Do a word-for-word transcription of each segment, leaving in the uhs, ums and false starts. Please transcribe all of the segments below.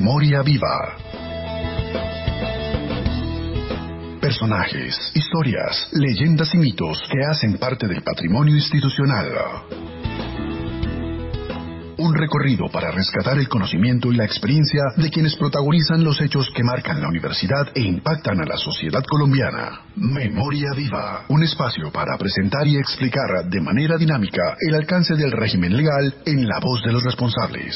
Memoria Viva. Personajes, historias, leyendas y mitos que hacen parte del patrimonio institucional. Un recorrido para rescatar el conocimiento y la experiencia de quienes protagonizan los hechos que marcan la universidad e impactan a la sociedad colombiana. Memoria Viva, un espacio para presentar y explicar de manera dinámica el alcance del régimen legal en la voz de los responsables.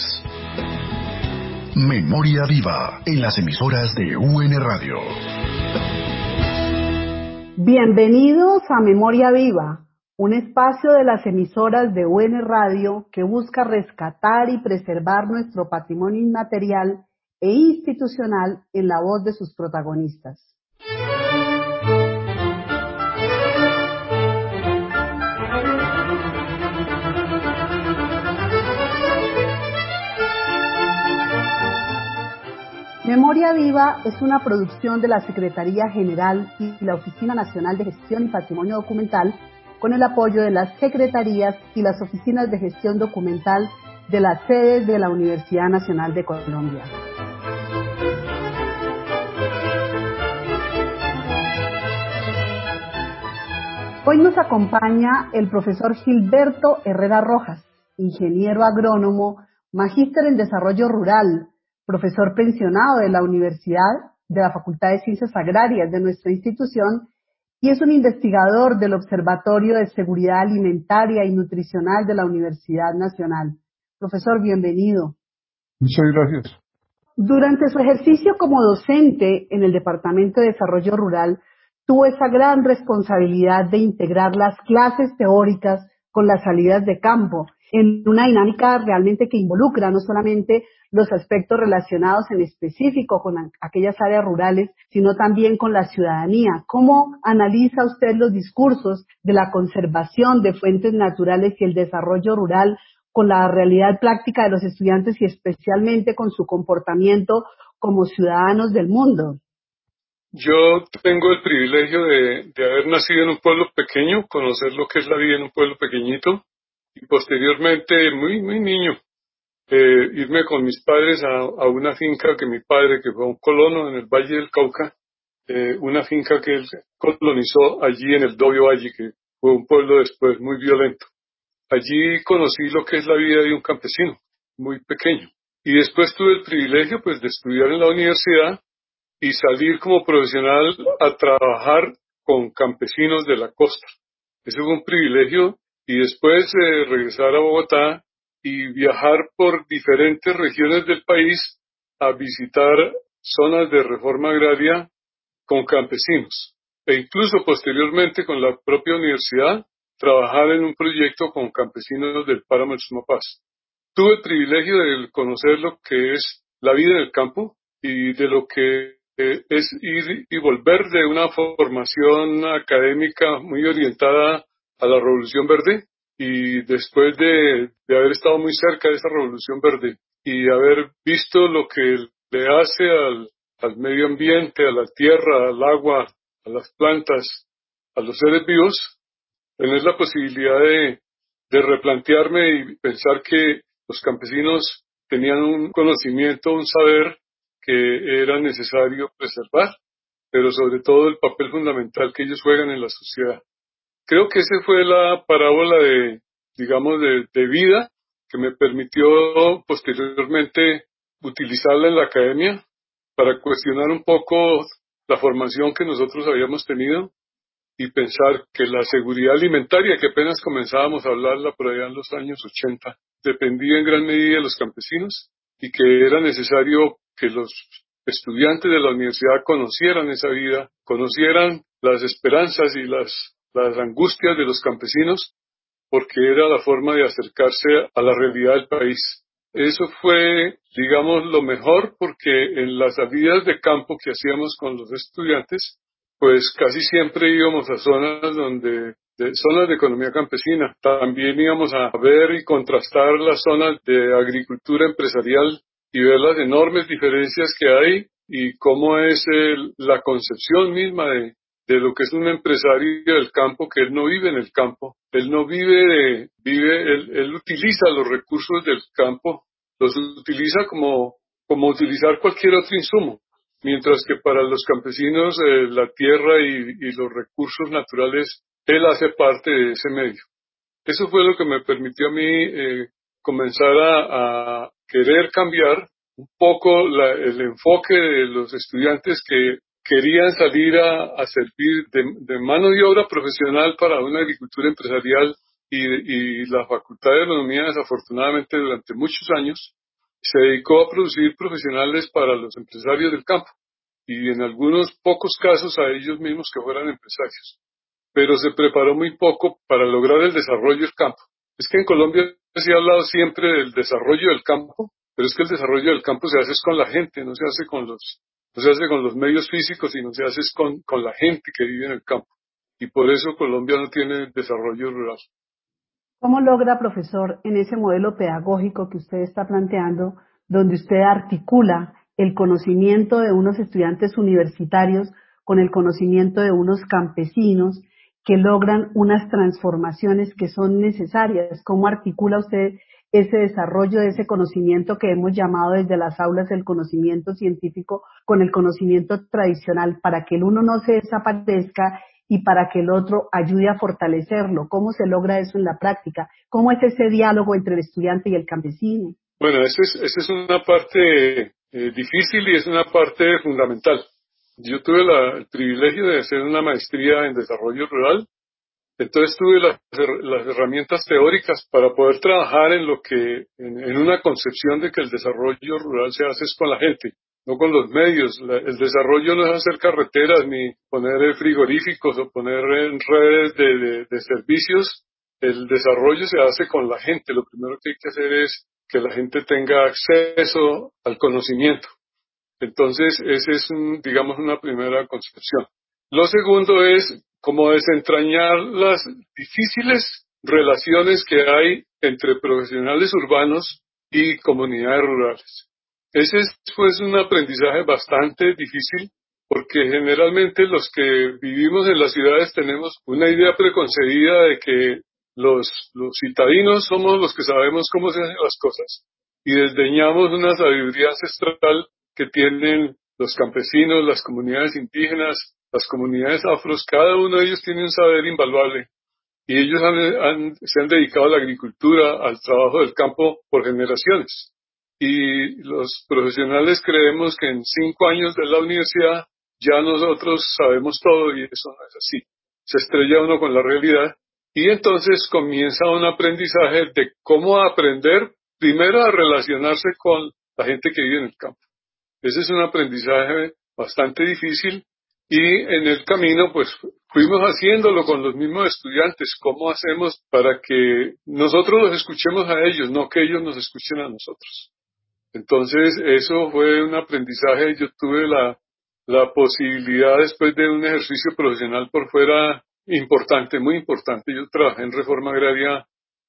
Memoria Viva, en las emisoras de U N Radio. Bienvenidos a Memoria Viva, un espacio de las emisoras de U N Radio que busca rescatar y preservar nuestro patrimonio inmaterial e institucional en la voz de sus protagonistas. Memoria Viva es una producción de la Secretaría General y la Oficina Nacional de Gestión y Patrimonio Documental con el apoyo de las secretarías y las oficinas de gestión documental de las sedes de la Universidad Nacional de Colombia. Hoy nos acompaña el profesor Gilberto Herrera Rojas, ingeniero agrónomo, magíster en desarrollo rural, profesor pensionado de la Universidad, de la Facultad de Ciencias Agrarias de nuestra institución, y es un investigador del Observatorio de Seguridad Alimentaria y Nutricional de la Universidad Nacional. Profesor, bienvenido. Muchas gracias. Durante su ejercicio como docente en el Departamento de Desarrollo Rural, tuvo esa gran responsabilidad de integrar las clases teóricas con las salidas de campo, en una dinámica realmente que involucra no solamente los aspectos relacionados en específico con aquellas áreas rurales, sino también con la ciudadanía. ¿Cómo analiza usted los discursos de la conservación de fuentes naturales y el desarrollo rural con la realidad práctica de los estudiantes y especialmente con su comportamiento como ciudadanos del mundo? Yo tengo el privilegio de, de haber nacido en un pueblo pequeño, conocer lo que es la vida en un pueblo pequeñito y posteriormente, muy, muy niño, Eh, irme con mis padres a, a una finca que mi padre, que fue un colono en el Valle del Cauca, eh, una finca que él colonizó allí en el Dobio Valle, que fue un pueblo después muy violento. Allí conocí lo que es la vida de un campesino, muy pequeño. Y después tuve el privilegio pues de estudiar en la universidad y salir como profesional a trabajar con campesinos de la costa. Ese fue un privilegio y después eh, regresar a Bogotá y viajar por diferentes regiones del país a visitar zonas de reforma agraria con campesinos e incluso posteriormente con la propia universidad trabajar en un proyecto con campesinos del páramo del Sumapaz. Tuve el privilegio de conocer lo que es la vida en el campo y de lo que eh, es ir y volver de una formación académica muy orientada a la Revolución Verde. Y después de, de haber estado muy cerca de esa Revolución Verde y haber visto lo que le hace al, al medio ambiente, a la tierra, al agua, a las plantas, a los seres vivos, tener la posibilidad de, de replantearme y pensar que los campesinos tenían un conocimiento, un saber que era necesario preservar, pero sobre todo el papel fundamental que ellos juegan en la sociedad. Creo que esa fue la parábola de, digamos, de, de vida que me permitió posteriormente utilizarla en la academia para cuestionar un poco la formación que nosotros habíamos tenido y pensar que la seguridad alimentaria, que apenas comenzábamos a hablarla por allá en los años ochenta, dependía en gran medida de los campesinos y que era necesario que los estudiantes de la universidad conocieran esa vida, conocieran las esperanzas y las las angustias de los campesinos, porque era la forma de acercarse a la realidad del país. Eso fue, digamos, lo mejor, porque en las salidas de campo que hacíamos con los estudiantes, pues casi siempre íbamos a zonas donde, de, zonas de economía campesina. También íbamos a ver y contrastar las zonas de agricultura empresarial y ver las enormes diferencias que hay y cómo es el, la concepción misma de de lo que es un empresario del campo, que él no vive en el campo, él no vive, de, vive él, él utiliza los recursos del campo, los utiliza como como utilizar cualquier otro insumo, mientras que para los campesinos eh, la tierra y, y los recursos naturales, él hace parte de ese medio. Eso fue lo que me permitió a mí eh, comenzar a, a querer cambiar un poco la, el enfoque de los estudiantes que querían salir a, a servir de, de mano de obra profesional para una agricultura empresarial y, y la Facultad de Agronomía, desafortunadamente, durante muchos años se dedicó a producir profesionales para los empresarios del campo y en algunos pocos casos a ellos mismos que fueran empresarios, pero se preparó muy poco para lograr el desarrollo del campo. Es que en Colombia se ha hablado siempre del desarrollo del campo, pero es que el desarrollo del campo se hace es con la gente, no se hace con los, no se hace con los medios físicos, sino se hace es con, con la gente que vive en el campo. Y por eso Colombia no tiene desarrollo rural. ¿Cómo logra, profesor, en ese modelo pedagógico que usted está planteando, donde usted articula el conocimiento de unos estudiantes universitarios con el conocimiento de unos campesinos que logran unas transformaciones que son necesarias? ¿Cómo articula usted ese desarrollo de ese conocimiento que hemos llamado desde las aulas el conocimiento científico con el conocimiento tradicional para que el uno no se desaparezca y para que el otro ayude a fortalecerlo? ¿Cómo se logra eso en la práctica? ¿Cómo es ese diálogo entre el estudiante y el campesino? Bueno, esa es, esa es una parte eh, difícil y es una parte fundamental. Yo tuve la, el privilegio de hacer una maestría en desarrollo rural, entonces tuve las, las herramientas teóricas para poder trabajar en lo que, en, en una concepción de que el desarrollo rural se hace es con la gente, no con los medios. La, el desarrollo no es hacer carreteras ni poner frigoríficos o poner en redes de, de, de servicios. El desarrollo se hace con la gente. Lo primero que hay que hacer es que la gente tenga acceso al conocimiento. Entonces, esa es, un, digamos, una primera concepción. Lo segundo es como desentrañar las difíciles relaciones que hay entre profesionales urbanos y comunidades rurales. Ese es, pues, un aprendizaje bastante difícil porque generalmente los que vivimos en las ciudades tenemos una idea preconcebida de que los, los citadinos somos los que sabemos cómo se hacen las cosas y desdeñamos una sabiduría ancestral que tienen los campesinos, las comunidades indígenas, las comunidades afros. Cada uno de ellos tiene un saber invaluable y ellos han, han, se han dedicado a la agricultura, al trabajo del campo por generaciones. Y los profesionales creemos que en cinco años de la universidad ya nosotros sabemos todo y eso no es así. Se estrella uno con la realidad y entonces comienza un aprendizaje de cómo aprender primero a relacionarse con la gente que vive en el campo. Ese es un aprendizaje bastante difícil y en el camino pues fuimos haciéndolo con los mismos estudiantes. ¿Cómo hacemos para que nosotros los escuchemos a ellos, no que ellos nos escuchen a nosotros? Entonces eso fue un aprendizaje. Yo tuve la, la posibilidad después de un ejercicio profesional por fuera importante, muy importante. Yo trabajé en reforma agraria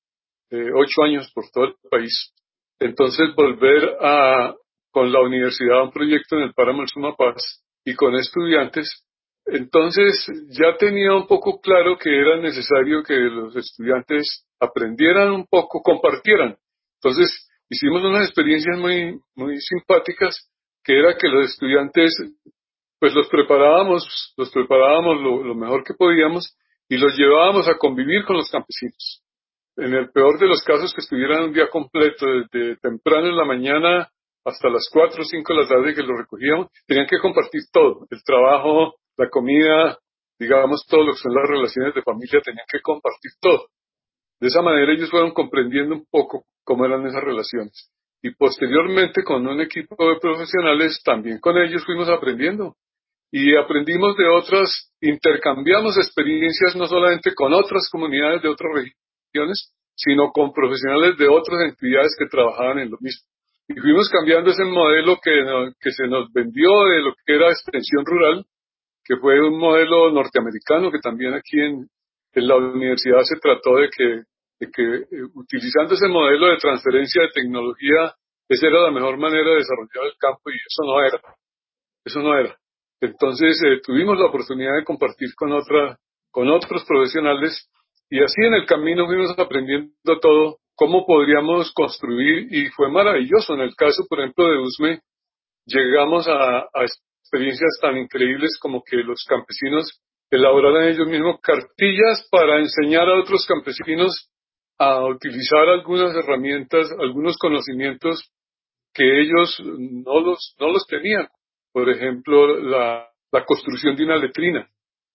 eh, ocho años por todo el país. Entonces volver a con la universidad a un proyecto en el Páramo del Sumapaz y con estudiantes, entonces ya tenía un poco claro que era necesario que los estudiantes aprendieran un poco, compartieran. Entonces hicimos unas experiencias muy, muy simpáticas, que era que los estudiantes, pues los preparábamos, los preparábamos lo, lo mejor que podíamos y los llevábamos a convivir con los campesinos. En el peor de los casos, que estuvieran un día completo, desde temprano en la mañana hasta las cuatro o cinco de la tarde que lo recogíamos, tenían que compartir todo, el trabajo, la comida, digamos, todo lo que son las relaciones de familia, tenían que compartir todo. De esa manera ellos fueron comprendiendo un poco cómo eran esas relaciones. Y posteriormente con un equipo de profesionales, también con ellos fuimos aprendiendo. Y aprendimos de otras, intercambiamos experiencias no solamente con otras comunidades de otras regiones, sino con profesionales de otras entidades que trabajaban en lo mismo. Y fuimos cambiando ese modelo que, que se nos vendió de lo que era extensión rural, que fue un modelo norteamericano que también aquí en, en la universidad se trató de que, de que eh, utilizando ese modelo de transferencia de tecnología, esa era la mejor manera de desarrollar el campo y eso no era. Eso no era. Entonces eh, tuvimos la oportunidad de compartir con otra, con otros profesionales y así en el camino fuimos aprendiendo todo cómo podríamos construir, y fue maravilloso. En el caso, por ejemplo, de Usme, llegamos a, a experiencias tan increíbles como que los campesinos elaboraran ellos mismos cartillas para enseñar a otros campesinos a utilizar algunas herramientas, algunos conocimientos que ellos no los, no los tenían. Por ejemplo, la, la construcción de una letrina,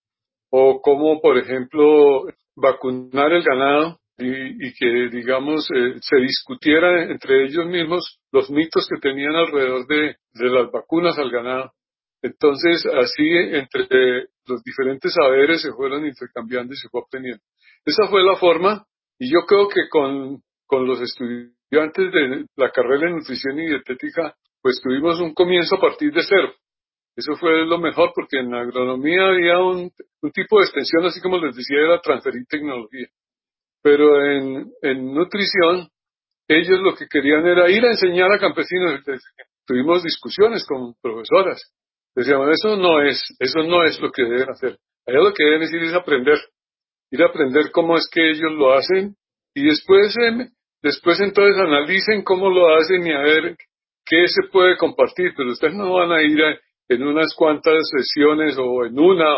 o cómo, por ejemplo, vacunar el ganado y, y que, digamos, eh, se discutiera entre ellos mismos los mitos que tenían alrededor de, de las vacunas al ganado. Entonces, así, entre los diferentes saberes se fueron intercambiando y se fue obteniendo. Esa fue la forma, y yo creo que con, con los estudiantes de la carrera de nutrición y dietética, pues tuvimos un comienzo a partir de cero. Eso fue lo mejor, porque en la agronomía había un, un tipo de extensión, así como les decía, era transferir tecnología. Pero en, en nutrición, ellos lo que querían era ir a enseñar a campesinos. Tuvimos discusiones con profesoras. Decíamos, eso no es, eso no es lo que deben hacer. Allá lo que deben decir es aprender. Ir a aprender cómo es que ellos lo hacen, y después, eh, después entonces analicen cómo lo hacen y a ver qué se puede compartir. Pero ustedes no van a ir a, en unas cuantas sesiones o en una,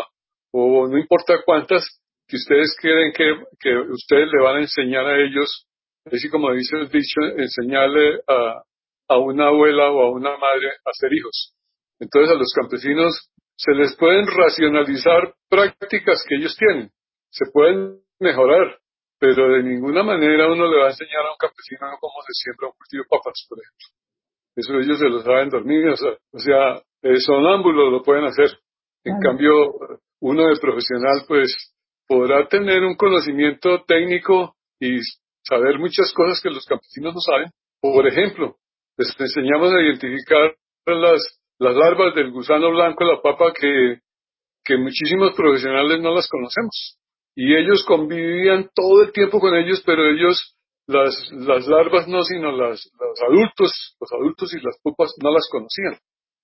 o no importa cuántas, que ustedes creen que, que ustedes le van a enseñar a ellos, así como dice el dicho, enseñarle a, a una abuela o a una madre a ser hijos. Entonces a los campesinos se les pueden racionalizar prácticas que ellos tienen, se pueden mejorar, pero de ninguna manera uno le va a enseñar a un campesino cómo se siembra un cultivo de papas, por ejemplo. Eso ellos se lo saben dormir, o sea, o sea eh, sonámbulos lo pueden hacer. En Claro. cambio, uno de profesional, pues, podrá tener un conocimiento técnico y saber muchas cosas que los campesinos no saben. Por ejemplo, les enseñamos a identificar las, las larvas del gusano blanco de la papa que, que muchísimos profesionales no las conocemos. Y ellos convivían todo el tiempo con ellos, pero ellos, las, las larvas no, sino las, los adultos, los adultos y las pupas no las conocían.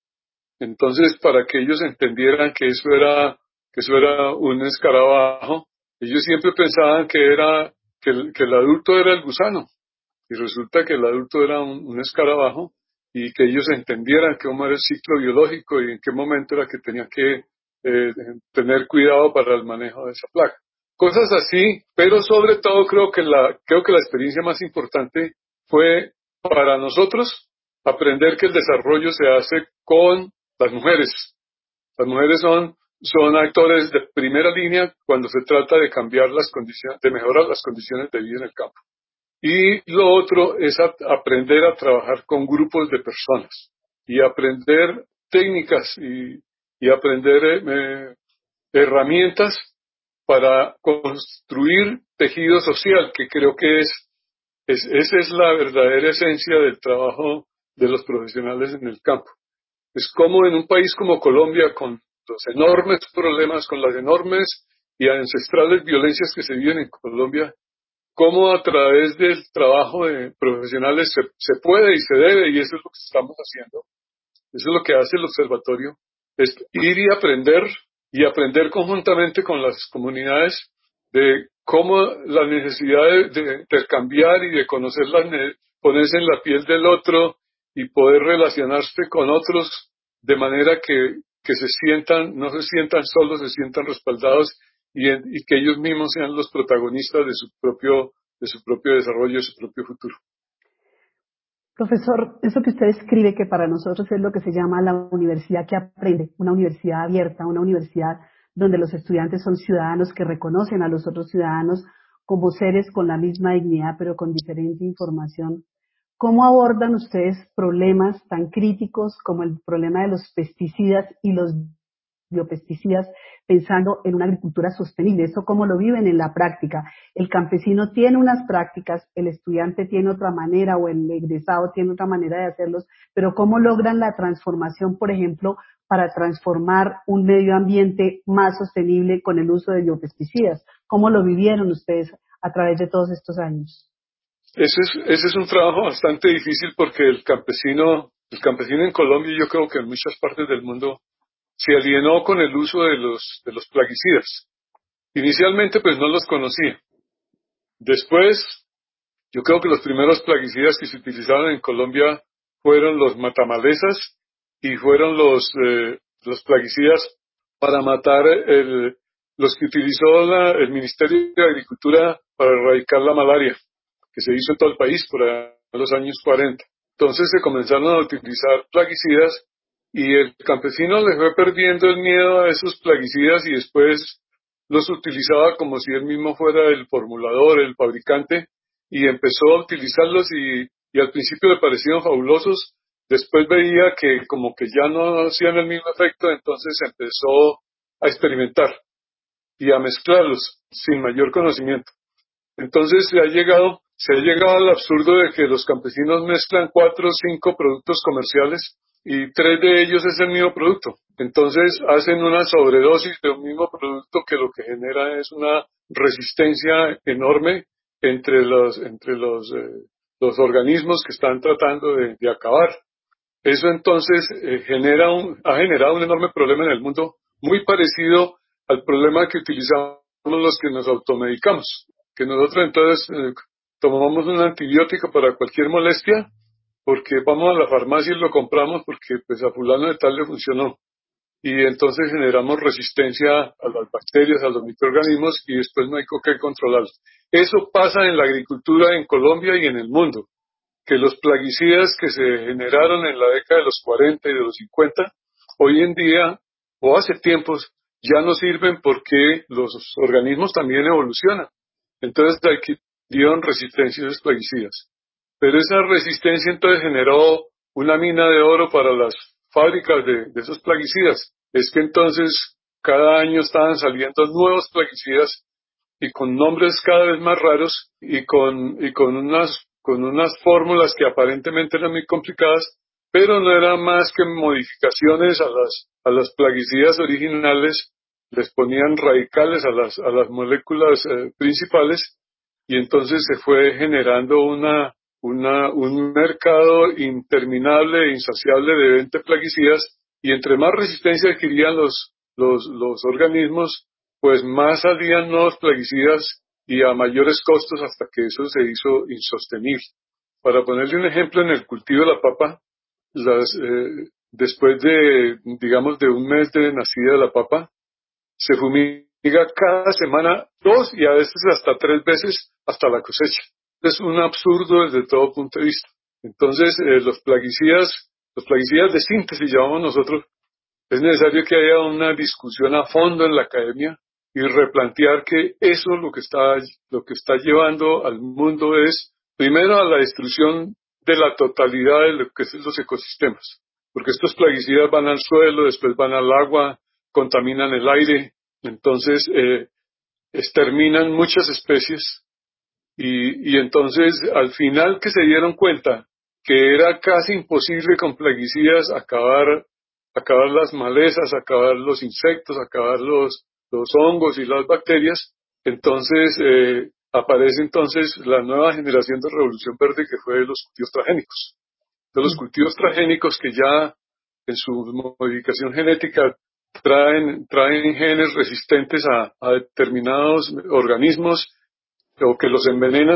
Entonces, para que ellos entendieran que eso era, que eso era un escarabajo, ellos siempre pensaban que era, que el, que el adulto era el gusano. Y resulta que el adulto era un, un escarabajo, y que ellos entendieran cómo era el ciclo biológico y en qué momento era que tenían que eh, tener cuidado para el manejo de esa plaga. Cosas así, pero sobre todo creo que la, creo que la experiencia más importante fue para nosotros aprender que el desarrollo se hace con las mujeres. Las mujeres son, son actores de primera línea cuando se trata de cambiar las condiciones, de mejorar las condiciones de vida en el campo. Y lo otro es a, aprender a trabajar con grupos de personas y aprender técnicas y, y aprender eh, herramientas para construir tejido social, que creo que es, es, esa es la verdadera esencia del trabajo de los profesionales en el campo. Es como en un país como Colombia, con los enormes problemas, con las enormes y ancestrales violencias que se viven en Colombia, cómo a través del trabajo de profesionales se, se puede y se debe, y eso es lo que estamos haciendo. Eso es lo que hace el observatorio, es ir y aprender, y aprender conjuntamente con las comunidades de cómo la necesidad de, de intercambiar y de conocer la, ponerse en la piel del otro y poder relacionarse con otros de manera que, que se sientan, no se sientan solos, se sientan respaldados, y, y que ellos mismos sean los protagonistas de su propio, de su propio desarrollo, de su propio futuro. Profesor, eso que usted escribe, que para nosotros es lo que se llama la universidad que aprende, una universidad abierta, una universidad donde los estudiantes son ciudadanos que reconocen a los otros ciudadanos como seres con la misma dignidad, pero con diferente información. ¿Cómo abordan ustedes problemas tan críticos como el problema de los pesticidas y los biopesticidas, pensando en una agricultura sostenible? ¿Eso cómo lo viven en la práctica? El campesino tiene unas prácticas, el estudiante tiene otra manera, o el egresado tiene otra manera de hacerlos, pero ¿cómo logran la transformación, por ejemplo, para transformar un medio ambiente más sostenible con el uso de biopesticidas? ¿Cómo lo vivieron ustedes a través de todos estos años? Ese es, ese es un trabajo bastante difícil, porque el campesino, el campesino en Colombia, y yo creo que en muchas partes del mundo, se alienó con el uso de los, de los plaguicidas. Inicialmente pues no los conocía. Después Yo creo que los primeros plaguicidas que se utilizaron en Colombia fueron los matamalezas y fueron los, eh, los plaguicidas para matar el, los que utilizó la, el Ministerio de Agricultura para erradicar la malaria, que se hizo en todo el país por allá en los años cuarenta. Entonces se comenzaron a utilizar plaguicidas y el campesino le fue perdiendo el miedo a esos plaguicidas y después los utilizaba como si él mismo fuera el formulador, el fabricante, y empezó a utilizarlos y, y al principio le parecían fabulosos, después veía que como que ya no hacían el mismo efecto, entonces empezó a experimentar y a mezclarlos sin mayor conocimiento. Entonces se ha llegado, se ha llegado al absurdo de que los campesinos mezclan cuatro o cinco productos comerciales y tres de ellos es el mismo producto. Entonces hacen una sobredosis de un mismo producto que lo que genera es una resistencia enorme entre los, entre los, eh, los organismos que están tratando de, de acabar. Eso entonces eh, genera un, ha generado un enorme problema en el mundo, muy parecido al problema que utilizamos los que nos automedicamos, que nosotros entonces eh, tomamos un antibiótico para cualquier molestia porque vamos a la farmacia y lo compramos porque pues a fulano de tal le funcionó. Y entonces generamos resistencia a las bacterias, a los microorganismos y después no hay con qué controlarlos. Eso pasa en la agricultura en Colombia y en el mundo, que los plaguicidas que se generaron en la década de los cuarenta y de los cincuenta, hoy en día o hace tiempos ya no sirven porque los organismos también evolucionan. Entonces adquirieron resistencia a esos plaguicidas. Pero esa resistencia entonces generó una mina de oro para las fábricas de, de esos plaguicidas. Es que entonces cada año estaban saliendo nuevos plaguicidas y con nombres cada vez más raros y con, y con unas, con unas fórmulas que aparentemente eran muy complicadas, pero no eran más que modificaciones a las, a las plaguicidas originales, les ponían radicales a las, a las moléculas eh, principales y entonces se fue generando una, una, un mercado interminable e insaciable de venta de plaguicidas y entre más resistencia adquirían los, los, los organismos, pues más salían nuevos plaguicidas y a mayores costos hasta que eso se hizo insostenible. Para ponerle un ejemplo, en el cultivo de la papa, las, eh, después de, digamos, de un mes de nacida la papa, se fumiga cada semana dos y a veces hasta tres veces hasta la cosecha. Es un absurdo desde todo punto de vista. Entonces, eh, los plaguicidas, los plaguicidas de síntesis llamamos nosotros, es necesario que haya una discusión a fondo en la academia y replantear que eso lo que está, lo que está llevando al mundo es, primero, a la destrucción de la totalidad de lo que son los ecosistemas. Porque estos plaguicidas van al suelo, después van al agua, contaminan el aire, entonces eh, exterminan muchas especies y, y entonces al final que se dieron cuenta que era casi imposible con plaguicidas acabar, acabar las malezas, acabar los insectos, acabar los, los hongos y las bacterias, entonces eh, aparece entonces la nueva generación de Revolución Verde que fue de los cultivos transgénicos. De los cultivos transgénicos que ya en su modificación genética traen, traen genes resistentes a, a determinados organismos o que los envenenan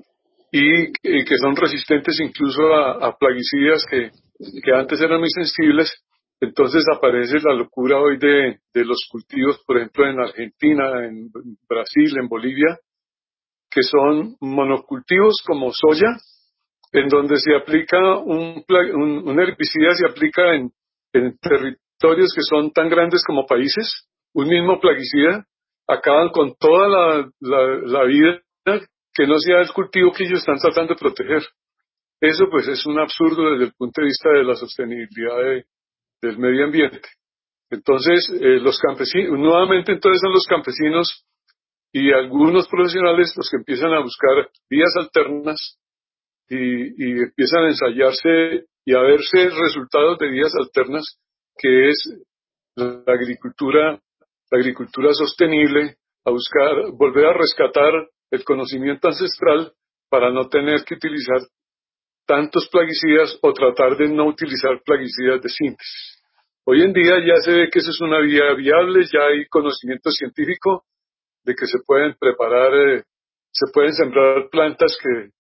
y, y que son resistentes incluso a, a plaguicidas que, que antes eran muy sensibles. Entonces aparece la locura hoy de, de los cultivos, por ejemplo en Argentina, en Brasil, en Bolivia, que son monocultivos como soya, en donde se aplica un, un, un herbicida, se aplica en, en territorios que son tan grandes como países, un mismo plaguicida, acaban con toda la, la, la vida que no sea el cultivo que ellos están tratando de proteger. Eso pues es un absurdo desde el punto de vista de la sostenibilidad de, del medio ambiente. Entonces, eh, los campesinos, nuevamente entonces son los campesinos y algunos profesionales los que empiezan a buscar vías alternas y, y empiezan a ensayarse y a verse resultados de vías alternas, que es la agricultura, la agricultura sostenible, a buscar, volver a rescatar el conocimiento ancestral para no tener que utilizar tantos plaguicidas o tratar de no utilizar plaguicidas de síntesis. Hoy en día ya se ve que eso es una vía viable, ya hay conocimiento científico de que se pueden preparar, eh, se pueden sembrar plantas que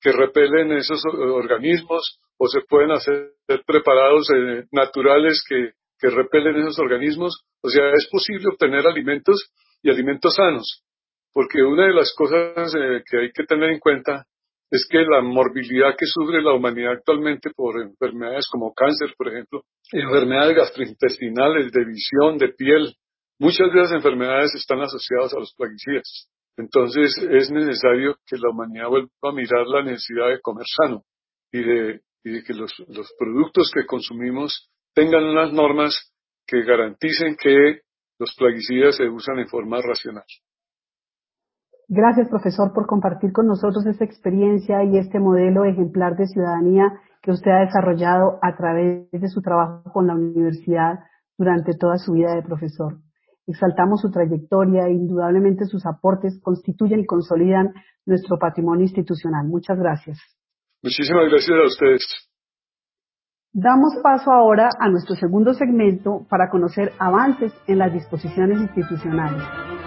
que repelen esos organismos, o se pueden hacer preparados eh, naturales que, que repelen esos organismos. O sea, es posible obtener alimentos y alimentos sanos, porque una de las cosas eh, que hay que tener en cuenta es que la morbilidad que sufre la humanidad actualmente por enfermedades como cáncer, por ejemplo, enfermedades gastrointestinales, de visión, de piel, muchas de esas enfermedades están asociadas a los plaguicidas. Entonces es necesario que la humanidad vuelva a mirar la necesidad de comer sano y de, y de que los, los productos que consumimos tengan unas normas que garanticen que los plaguicidas se usan en forma racional. Gracias, profesor, por compartir con nosotros esta experiencia y este modelo ejemplar de ciudadanía que usted ha desarrollado a través de su trabajo con la universidad durante toda su vida de profesor. Exaltamos su trayectoria e indudablemente sus aportes constituyen y consolidan nuestro patrimonio institucional. Muchas gracias. Muchísimas gracias a ustedes. Damos paso ahora a nuestro segundo segmento para conocer avances en las disposiciones institucionales.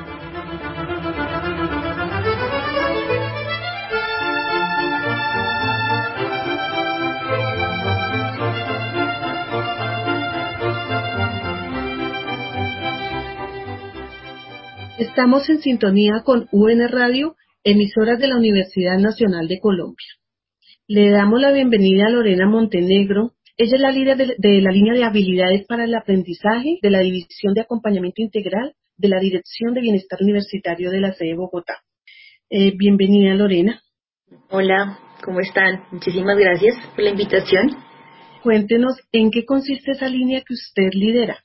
Estamos en sintonía con U N Radio, emisoras de la Universidad Nacional de Colombia. Le damos la bienvenida a Lorena Montenegro. Ella es la líder de, de la línea de habilidades para el aprendizaje de la División de Acompañamiento Integral de la Dirección de Bienestar Universitario de la sede de Bogotá. Eh, bienvenida, Lorena. Hola, ¿cómo están? Muchísimas gracias por la invitación. Cuéntenos en qué consiste esa línea que usted lidera.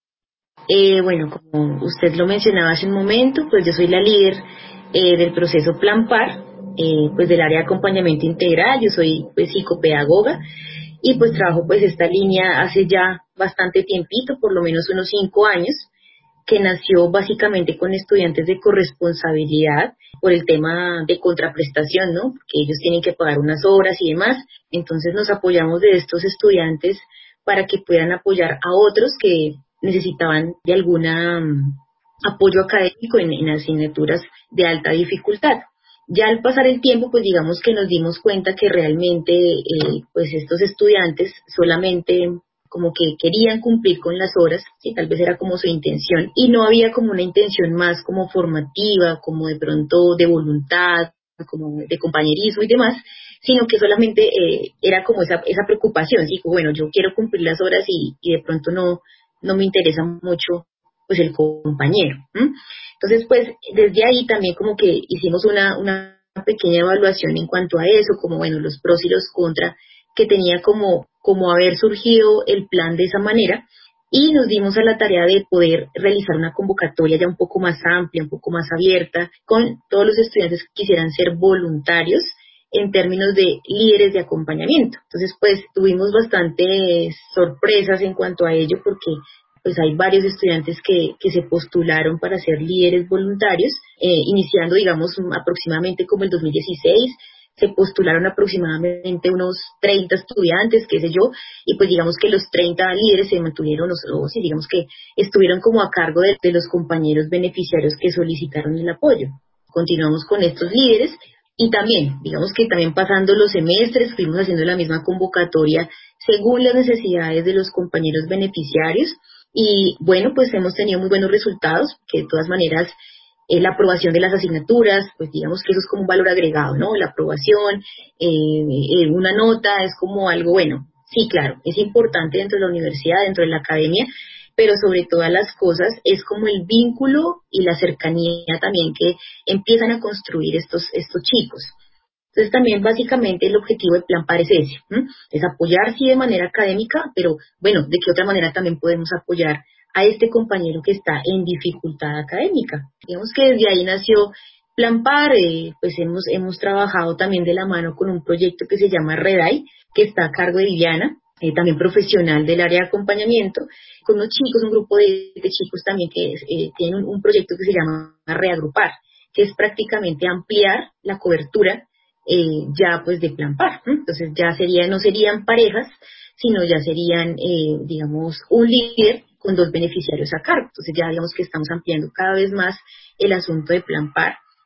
Eh, bueno, como usted lo mencionaba hace un momento, pues yo soy la líder eh, del proceso Plan Par, eh, pues del área de acompañamiento integral. Yo soy pues psicopedagoga y pues trabajo pues esta línea hace ya bastante tiempito, por lo menos unos cinco años, que nació básicamente con estudiantes de corresponsabilidad por el tema de contraprestación, ¿no? Porque ellos tienen que pagar unas horas y demás. Entonces nos apoyamos de estos estudiantes para que puedan apoyar a otros que necesitaban de algún um, apoyo académico en, en asignaturas de alta dificultad. Ya al pasar el tiempo, pues digamos que nos dimos cuenta que realmente eh, pues estos estudiantes solamente como que querían cumplir con las horas, sí, tal vez era como su intención, y no había como una intención más como formativa, como de pronto de voluntad, como de compañerismo y demás, sino que solamente eh, era como esa, esa preocupación, sí, bueno, yo quiero cumplir las horas y, y de pronto no no me interesa mucho pues el compañero. ¿m? Entonces pues desde ahí también como que hicimos una, una pequeña evaluación en cuanto a eso, como bueno, los pros y los contras que tenía como, como haber surgido el plan de esa manera, y nos dimos a la tarea de poder realizar una convocatoria ya un poco más amplia, un poco más abierta, con todos los estudiantes que quisieran ser voluntarios en términos de líderes de acompañamiento. Entonces, pues, tuvimos bastantes sorpresas en cuanto a ello, porque pues hay varios estudiantes que, que se postularon para ser líderes voluntarios, eh, iniciando, digamos, aproximadamente como el dos mil dieciséis, se postularon aproximadamente unos treinta estudiantes, qué sé yo, y pues digamos que los treinta líderes se mantuvieron, o sí, digamos que estuvieron como a cargo de, de los compañeros beneficiarios que solicitaron el apoyo. Continuamos con estos líderes. Y también, digamos que también pasando los semestres, fuimos haciendo la misma convocatoria según las necesidades de los compañeros beneficiarios. Y bueno, pues hemos tenido muy buenos resultados, que de todas maneras eh, la aprobación de las asignaturas, pues digamos que eso es como un valor agregado, ¿no? La aprobación, eh, eh, una nota es como algo bueno. Sí, claro, es importante dentro de la universidad, dentro de la academia, pero sobre todas las cosas es como el vínculo y la cercanía también que empiezan a construir estos, estos chicos. Entonces también básicamente el objetivo del Plan Par es ese, ¿m? Es apoyar sí de manera académica, pero bueno, de qué otra manera también podemos apoyar a este compañero que está en dificultad académica. Digamos que desde ahí nació Plan Par, eh, pues hemos, hemos trabajado también de la mano con un proyecto que se llama Redai, que está a cargo de Viviana, Eh, también profesional del área de acompañamiento, con unos chicos, un grupo de, de chicos también que eh, tienen un, un proyecto que se llama Reagrupar, que es prácticamente ampliar la cobertura eh, ya pues de Plan Par. ¿eh? Entonces ya sería, no serían parejas, sino ya serían, eh, digamos, un líder con dos beneficiarios a cargo. Entonces ya digamos que estamos ampliando cada vez más el asunto de Plan Par.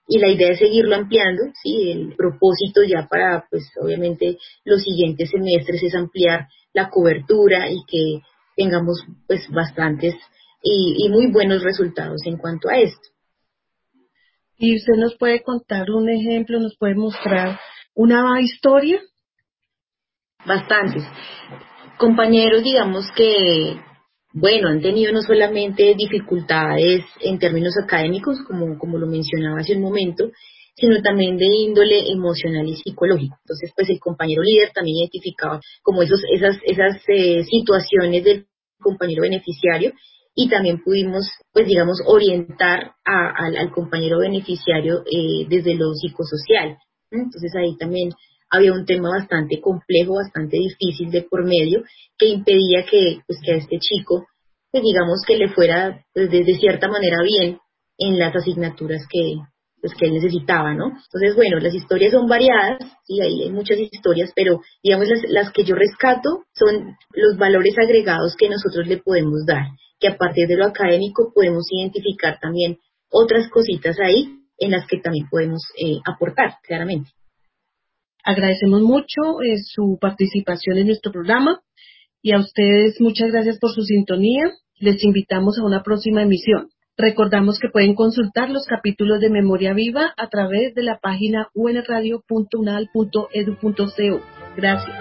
y la idea es seguirlo ampliando, ¿sí? El propósito ya para, pues obviamente, los siguientes semestres es ampliar la cobertura y que tengamos pues bastantes y, y muy buenos resultados en cuanto a esto. ¿Y usted nos puede contar un ejemplo, nos puede mostrar una historia? Bastantes. Compañeros, digamos que, bueno, han tenido no solamente dificultades en términos académicos, como, como lo mencionaba hace un momento, sino también de índole emocional y psicológico. Entonces, pues el compañero líder también identificaba como esos, esas, esas eh, situaciones del compañero beneficiario, y también pudimos, pues digamos, orientar a, a, al compañero beneficiario eh, desde lo psicosocial. Entonces ahí también había un tema bastante complejo, bastante difícil de por medio, que impedía que, pues, que a este chico, pues digamos que le fuera, pues, de, de cierta manera bien en las asignaturas que, pues, que él necesitaba, ¿no? Entonces, bueno, las historias son variadas, sí, hay, hay muchas historias, pero digamos las, las que yo rescato son los valores agregados que nosotros le podemos dar, que a partir de lo académico podemos identificar también otras cositas ahí en las que también podemos eh, aportar, claramente. Agradecemos mucho eh, su participación en nuestro programa y a ustedes muchas gracias por su sintonía. Les invitamos a una próxima emisión. Recordamos que pueden consultar los capítulos de Memoria Viva a través de la página u n radio punto u n a l punto e d u punto c o. Gracias.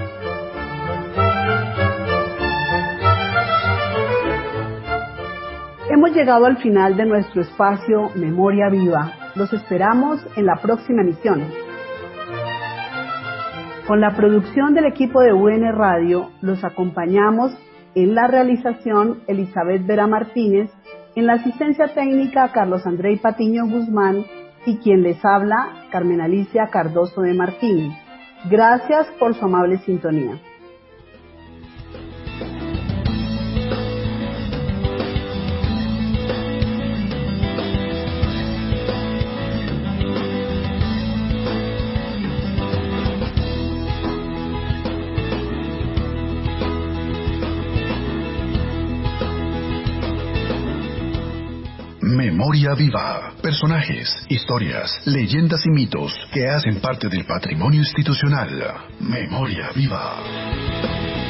Hemos llegado al final de nuestro espacio Memoria Viva. Los esperamos en la próxima emisión. Con la producción del equipo de U N Radio, los acompañamos en la realización Elizabeth Vera Martínez, en la asistencia técnica Carlos Andrei Patiño Guzmán y quien les habla, Carmen Alicia Cardoso de Martínez. Gracias por su amable sintonía. Memoria Viva. Personajes, historias, leyendas y mitos que hacen parte del patrimonio institucional. Memoria Viva.